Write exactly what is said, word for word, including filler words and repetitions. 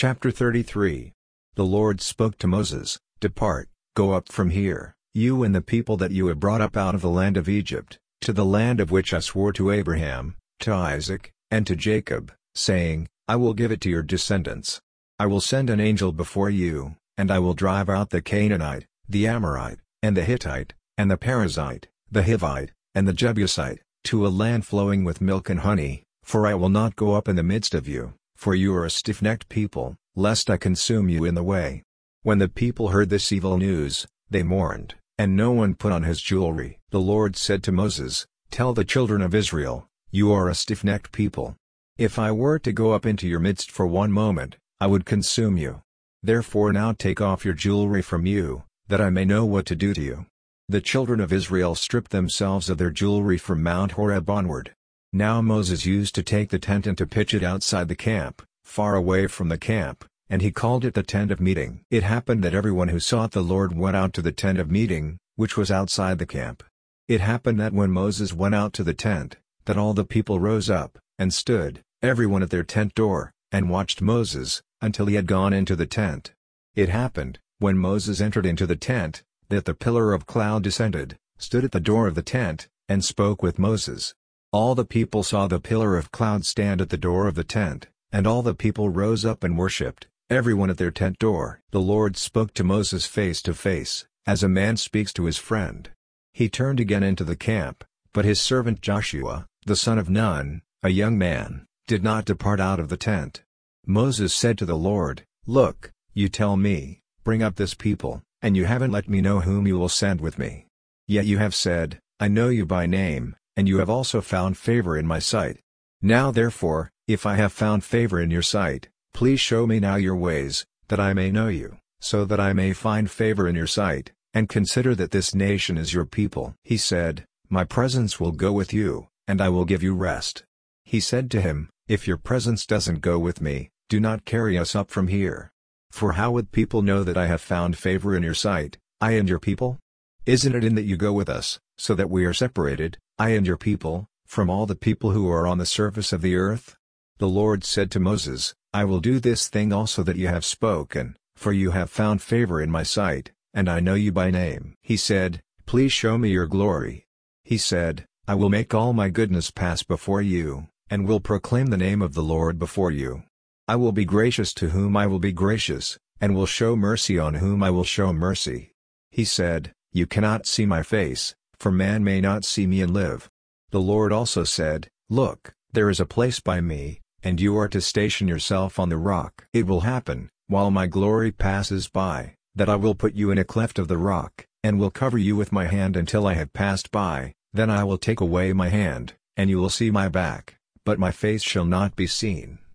Chapter thirty-three. The Lord spoke to Moses, "Depart, go up from here, you and the people that you have brought up out of the land of Egypt, to the land of which I swore to Abraham, to Isaac, and to Jacob, saying, I will give it to your descendants. I will send an angel before you, and I will drive out the Canaanite, the Amorite, and the Hittite, and the Perizzite, the Hivite, and the Jebusite, to a land flowing with milk and honey, for I will not go up in the midst of you, for you are a stiff-necked people, lest I consume you in the way." When the people heard this evil news, they mourned, and no one put on his jewelry. The Lord said to Moses, "Tell the children of Israel, you are a stiff-necked people. If I were to go up into your midst for one moment, I would consume you. Therefore now take off your jewelry from you, that I may know what to do to you." The children of Israel stripped themselves of their jewelry from Mount Horeb onward. Now Moses used to take the tent and to pitch it outside the camp, far away from the camp, and he called it the tent of meeting. It happened that everyone who sought the Lord went out to the tent of meeting, which was outside the camp. It happened that when Moses went out to the tent, that all the people rose up, and stood, everyone at their tent door, and watched Moses, until he had gone into the tent. It happened, when Moses entered into the tent, that the pillar of cloud descended, stood at the door of the tent, and spoke with Moses. All the people saw the pillar of cloud stand at the door of the tent, and all the people rose up and worshipped, everyone at their tent door. The Lord spoke to Moses face to face, as a man speaks to his friend. He turned again into the camp, but his servant Joshua, the son of Nun, a young man, did not depart out of the tent. Moses said to the Lord, "Look, you tell me, bring up this people, and you haven't let me know whom you will send with me. Yet you have said, I know you by name, and you have also found favor in my sight. Now therefore, if I have found favor in your sight, please show me now your ways, that I may know you, so that I may find favor in your sight, and consider that this nation is your people." He said, "My presence will go with you, and I will give you rest." He said to him, "If your presence doesn't go with me, do not carry us up from here. For how would people know that I have found favor in your sight, I and your people? Isn't it in that you go with us, so that we are separated, I and your people, from all the people who are on the surface of the earth?" The Lord said to Moses, "I will do this thing also that you have spoken, for you have found favor in my sight, and I know you by name." He said, "Please show me your glory." He said, "I will make all my goodness pass before you, and will proclaim the name of the Lord before you. I will be gracious to whom I will be gracious, and will show mercy on whom I will show mercy." He said, "You cannot see my face, for man may not see me and live." The Lord also said, "Look, there is a place by me, and you are to station yourself on the rock. It will happen, while my glory passes by, that I will put you in a cleft of the rock, and will cover you with my hand until I have passed by, then I will take away my hand, and you will see my back, but my face shall not be seen."